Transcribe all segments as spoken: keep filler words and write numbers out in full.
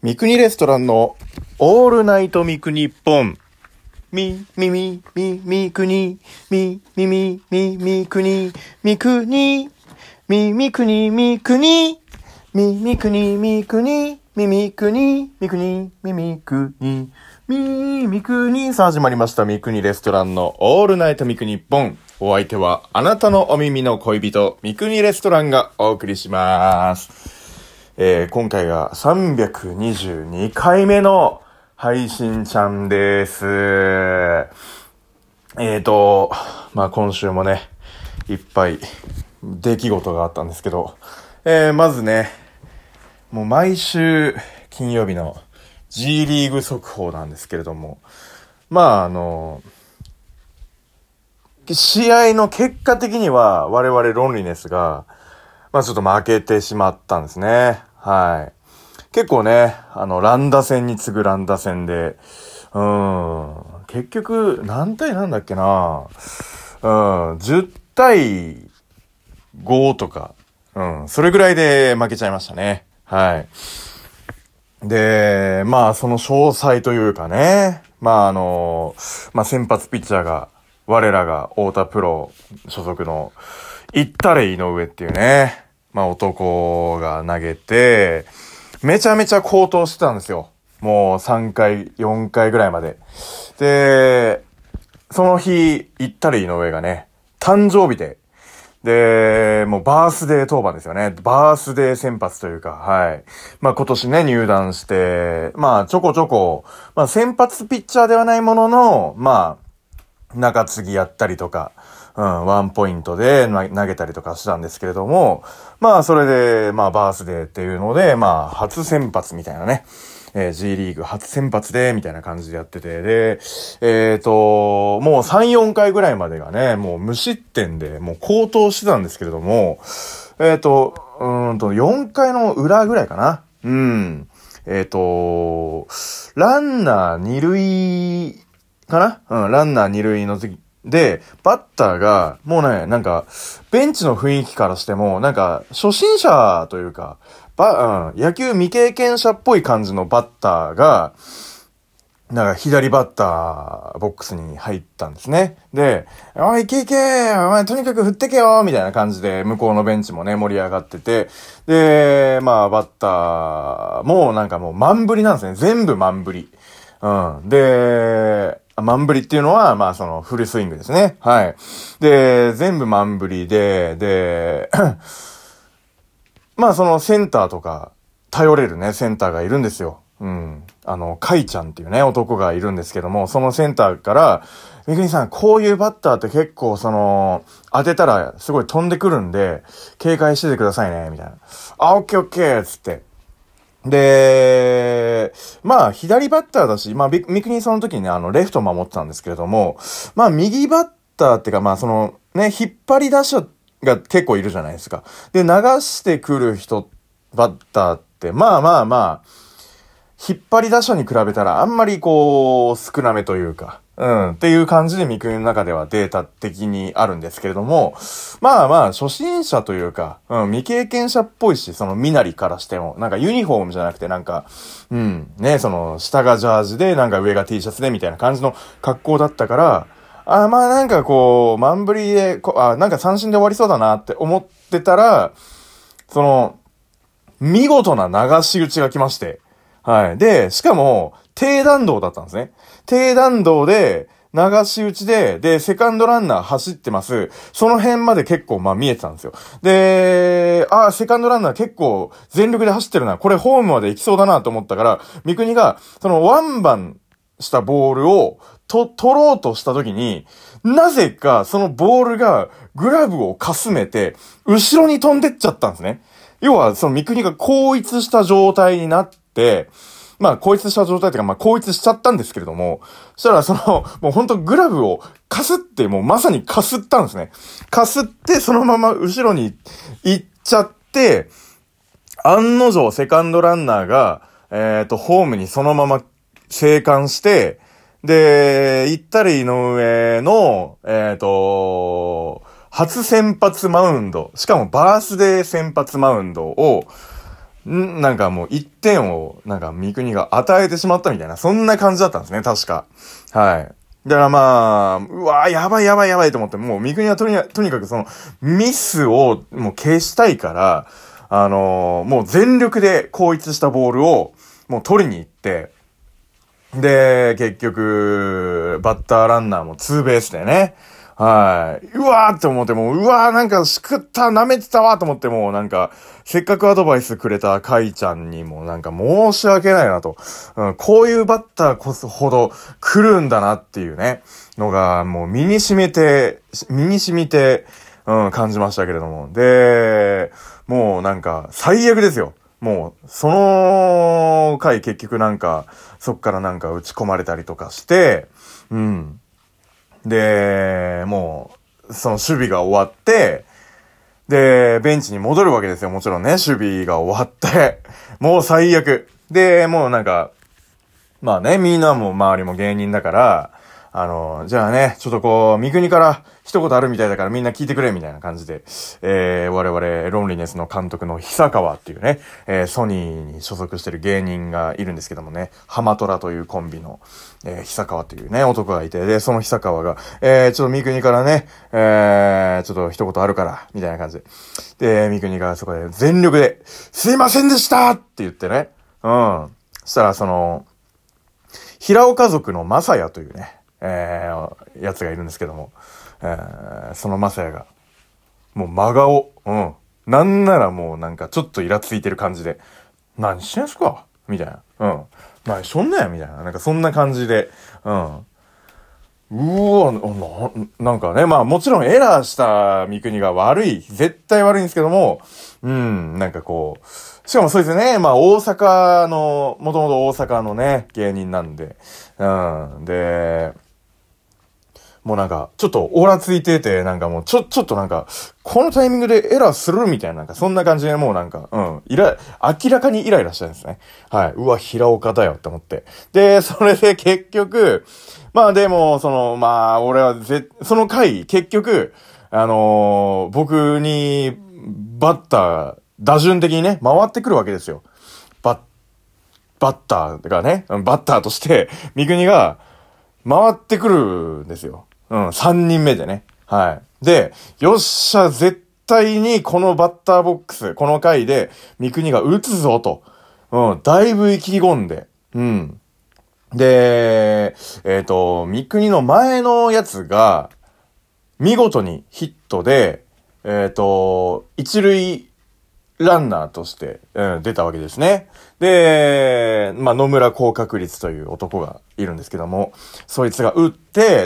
三国レストランのオールナイト三国ポン。み、み、み、み、みくに、み、み、み、み、みくに、みくに、み、みくに、みくに、み、みくに、みくに、み、みくに、みくに、み、みくに、み、みくに。さあ始まりました。三国レストランのオールナイト三国ポン。お相手はあなたのお耳の恋人、三国レストランがお送りします。えー、今回がさんびゃくにじゅうにかいめの配信ちゃんです。えーと、まあ今週もね、いっぱい出来事があったんですけど、えー、まずね、もう毎週金曜日の G リーグ速報なんですけれども、まああの、試合の結果的には我々ロンリネスが、まあちょっと負けてしまったんですね。はい。結構ね、あの、乱打戦に次ぐ乱打戦で、うーん、結局、何対なんだっけな、うん、じゅう対ごとか、うん、それぐらいで負けちゃいましたね。はい。で、まあその詳細というかね、まああの、まあ先発ピッチャーが、我らが太田プロ所属の、いったれ井上っていうね、まあ男が投げて、めちゃめちゃ好投してたんですよ。もうさんかい、よんかいぐらいまで。で、その日、行ったら井上がね、誕生日で、で、もうバースデー登板ですよね。バースデー先発というか、はい。まあ今年ね、入団して、まあちょこちょこ、まあ先発ピッチャーではないものの、まあ、中継ぎやったりとか、うん、ワンポイントで投げたりとかしたんですけれども、まあそれで、まあバースデーっていうので、まあ初先発みたいなね、えー、G リーグ初先発で、みたいな感じでやってて、で、えっと、もうさん、よんかいぐらいまでがね、もう無失点で、もう好投してたんですけれども、えっと、うーんと、よんかいの裏ぐらいかな。うん。えっと、ランナー二塁かなうん、ランナー二塁の時、で、バッターが、もうね、なんか、ベンチの雰囲気からしても、なんか、初心者というか、ば、うん、野球未経験者っぽい感じのバッターが、なんか、左バッター、ボックスに入ったんですね。で、おい、いけいけお前、とにかく振ってけよみたいな感じで、向こうのベンチもね、盛り上がってて、で、まあ、バッターも、なんかもう、満振りなんですね。全部満振り。うん。で、満振りっていうのは、まあそのフルスイングですね。はい。で、全部満振りで、で、まあそのセンターとか、頼れるね、センターがいるんですよ。うん。あの、カイちゃんっていうね、男がいるんですけども、そのセンターから、みくにさん、こういうバッターって結構その、当てたらすごい飛んでくるんで、警戒しててくださいね、みたいな。あ、オッケーオッケーつって。で、まあ、左バッターだし、まあ、三国その時にね、あの、レフト守ってたんですけれども、まあ、右バッターっていうか、まあ、その、ね、引っ張り出しが結構いるじゃないですか。で、流してくる人、バッターって、まあまあまあ、引っ張り打者に比べたらあんまりこう、少なめというか、うん、っていう感じで三国の中ではデータ的にあるんですけれども、まあまあ、初心者というか、うん、未経験者っぽいし、その身なりからしても、なんかユニフォームじゃなくてなんか、うん、ね、その、下がジャージで、なんか上が T シャツでみたいな感じの格好だったから、あ、まあなんかこう、満振りで、こあ、なんか三振で終わりそうだなって思ってたら、その、見事な流し打ちが来まして、はい。で、しかも、低弾道だったんですね。低弾道で、流し打ちで、で、セカンドランナー走ってます。その辺まで結構、まあ見えてたんですよ。で、あ、セカンドランナー結構全力で走ってるな。これホームまで行きそうだなと思ったから、三国が、そのワンバンしたボールを、と、取ろうとした時に、なぜかそのボールがグラブをかすめて、後ろに飛んでっちゃったんですね。要は、その三国が後逸した状態になって、で、まあ、後逸した状態というか、まあ、後逸しちゃったんですけれども、そしたら、その、もうほんとグラブをかすって、もうまさにかすったんですね。かすって、そのまま後ろに行っちゃって、案の定、セカンドランナーが、えっと、ホームにそのまま生還して、で、行ったり井上の、えっと、初先発マウンド、しかもバースデー先発マウンドを、 ん、なんかもういってんを、なんか三国が与えてしまったみたいな、そんな感じだったんですね、確か。はい。だからまあ、うわーやばいやばいやばいと思って、もう三国はとにかく、とにかくその、ミスをもう消したいから、あのー、もう全力で後逸したボールを、もう取りに行って、で、結局、バッターランナーもツーベースでね、はい。うわーって思ってもう、うわーなんかしくった、舐めてたわと思ってもうなんか、せっかくアドバイスくれたカイちゃんにもなんか申し訳ないなと。うん、こういうバッターこそほど来るんだなっていうね、のがもう身に染めて、身に染みて、うん、感じましたけれども。で、もうなんか、最悪ですよ。もう、その回結局なんか、そっからなんか打ち込まれたりとかして、うん。で、もう、その守備が終わって、で、ベンチに戻るわけですよ。もちろんね、守備が終わって、もう最悪。で、もうなんか、まあね、みんなも周りも芸人だから、あの、じゃあね、ちょっとこう、三国から一言あるみたいだからみんな聞いてくれみたいな感じで、えー、我々、ロンリネスの監督の久川っていうね、えー、ソニーに所属してる芸人がいるんですけどもね、ハマトラというコンビの、えー、久川っていうね、男がいて、で、その久川が、えー、ちょっと三国からね、えー、ちょっと一言あるから、みたいな感じで、で、三国がそこで全力で、すいませんでしたって言ってね、うん。そしたら、その、平岡族のマサヤというね、えー、やつがいるんですけども、えー、そのマサヤが、もう真顔、うん。なんならもうなんかちょっとイラついてる感じで、何してんすかみたいな。うん。何しょんねんみたいな。なんかそんな感じで、うん。うわ、な、なんかね、まあもちろんエラーした三国が悪い、絶対悪いんですけども、うん、なんかこう、しかもそうですね、まあ大阪の、もともと大阪のね、芸人なんで、うん、で、もうなんか、ちょっとオーラついてて、なんかもう、ちょ、ちょっとなんか、このタイミングでエラーするみたいな、なんか、そんな感じでもうなんか、うん、イラ、明らかにイライラしたんですね。はい。うわ、平岡だよって思って。で、それで結局、まあでも、その、まあ、俺はぜ、その回、結局、あのー、僕に、バッター、打順的にね、回ってくるわけですよ。バッ、バッターがね、バッターとして、三国が、回ってくるんですよ。うん、三人目でね。はい。で、よっしゃ、絶対にこのバッターボックス、この回で、三国が打つぞと。うん、だいぶ意気込んで。うん。で、えっと、三国の前のやつが、見事にヒットで、えっと、一塁ランナーとして、うん、出たわけですね。で、まあ、野村高確率という男がいるんですけども、そいつが打って、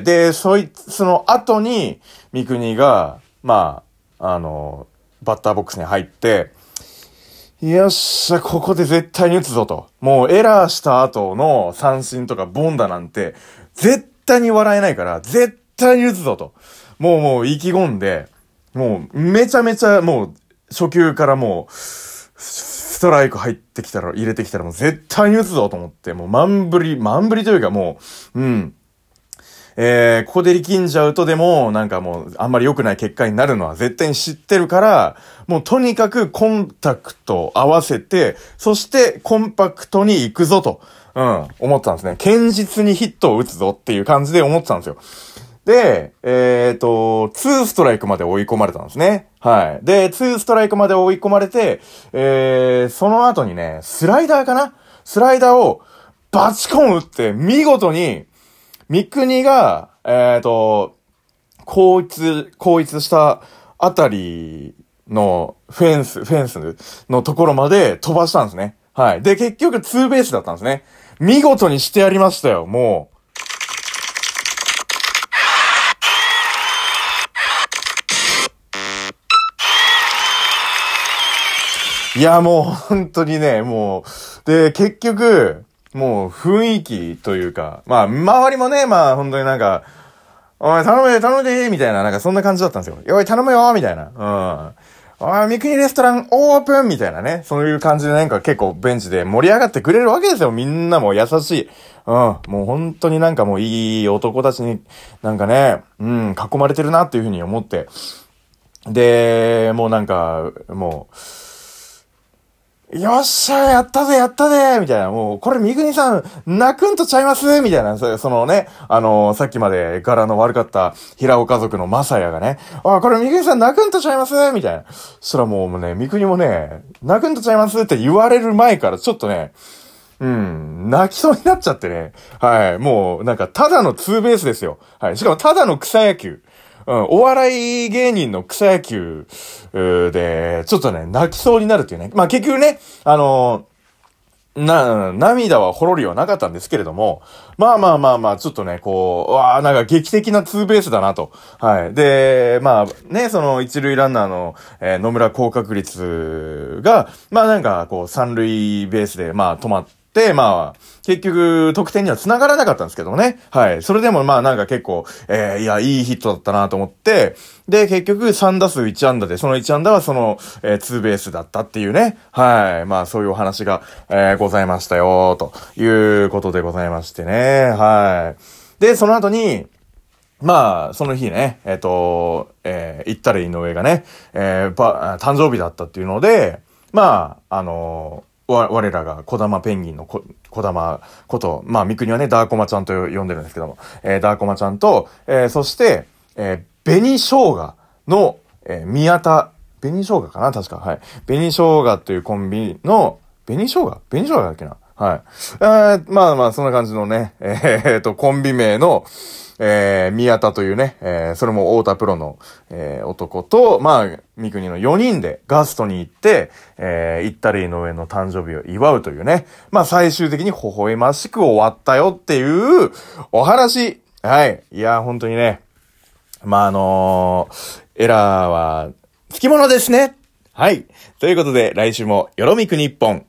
で、そいつ、その後に、三国が、まあ、あの、バッターボックスに入って、よっしゃ、ここで絶対に打つぞと。もうエラーした後の三振とかボンダなんて、絶対に笑えないから、絶対に打つぞと。もうもう意気込んで、もうめちゃめちゃもう初球からもう、ストライク入ってきたら、入れてきたらもう絶対に打つぞと思って、もう満振り、満振りというかもう、うん。えー、ここで力んじゃうとでも、なんかもう、あんまり良くない結果になるのは絶対に知ってるから、もうとにかくコンタクト合わせて、そしてコンパクトに行くぞと、うん、思ってたんですね。堅実にヒットを打つぞっていう感じで思ってたんですよ。で、えっと、ツーストライクまで追い込まれたんですね。はい。で、ツーストライクまで追い込まれて、えー、その後にね、スライダーかなスライダーをバチコン打って、見事に、三国が、えっと、後逸、後逸したあたりのフェンス、フェンスのところまで飛ばしたんですね。はい。で、結局ツーベースだったんですね。見事にしてやりましたよ、もう。いや、もう本当にね、もう、で、結局、もう雰囲気というか、まあ、周りもね、まあ本当になんか、おい、頼むで、頼むで、みたいな、なんかそんな感じだったんですよ。おい、頼むよ、みたいな。うん。おい、三国レストランオープンみたいなね。そういう感じでなんか結構ベンチで盛り上がってくれるわけですよ。みんなも優しい。うん。もう本当になんかもういい男たちに、なんかね、うん、囲まれてるなっていうふうに思って。で、もうなんか、もう、 よっしゃ、やったぜ、やったぜみたいな、もう、これ、三国さん、泣くんとちゃいますみたいな、そそのね、あのー、さっきまで柄の悪かった平岡族のマサヤがね、あ、これ、三国さん泣くんとちゃいますみたいな。そしたらもうね、三国もね、泣くんとちゃいますって言われる前から、ちょっとね、うん、泣きそうになっちゃってね。はい、もう、なんか、ただのツーベースですよ。はい、しかも、ただの草野球。うん、お笑い芸人の草野球で、ちょっとね、泣きそうになるっていうね。まあ結局ね、あのー、な、涙はほろりはなかったんですけれども、まあまあまあまあ、ちょっとね、こう、わあなんか劇的なツーベースだなと。はい。で、まあね、その一塁ランナーの、えー、野村高確率が、まあなんかこう、三塁ベースで、まあ止まって、で、まあ、結局、得点には繋がらなかったんですけどもね。はい。それでもまあなんか結構、えー、いや、いいヒットだったなと思って、で、結局さんだすういちあんだで、そのいちあんだはその、えー、ツーベースだったっていうね。はい。まあそういうお話が、えー、ございましたよ、ということでございましてね。はい。で、その後に、まあ、その日ね、えっと、えー、行ったら井上がね、えー、ば、誕生日だったっていうので、まあ、あのー、わ、我らが小玉ペンギンのこ、小玉こと、まあ、三国はね、ダーコマちゃんと呼んでるんですけども、えー、ダーコマちゃんと、えー、そして、えー、紅生姜の、えー、宮田、紅生姜かな確か、はい。紅生姜というコンビの、紅生姜紅生姜だっけなはい。えー、まあまあ、そんな感じのね、えー、っと、コンビ名の、えー、宮田というね、えー、それも太田プロの、えー、男と、まあ、三国のよにんでガストに行って、えー、行ったりの上の誕生日を祝うというね、まあ最終的に微笑ましく終わったよっていうお話。はい。いや、本当にね、まああのー、エラーは、つきものですね。はい。ということで、来週もよろみく日本。